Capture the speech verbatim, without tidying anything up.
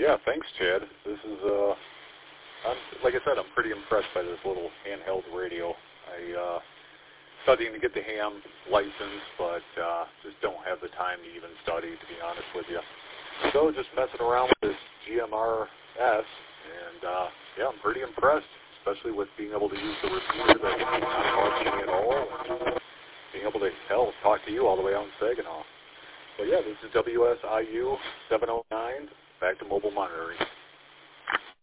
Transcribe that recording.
yeah, thanks, Chad. This is, uh, I'm, like I said, I'm pretty impressed by this little handheld radio. I, uh, studying to get the ham license, but uh, just don't have the time to even study, to be honest with you. So just messing around with this G M R S, and uh, yeah, I'm pretty impressed, especially with being able to use the receiver that's not costing me at all, and being able to, hell, talk to you all the way out in Saginaw. But yeah, this is W S I U seven oh nine, back to mobile monitoring.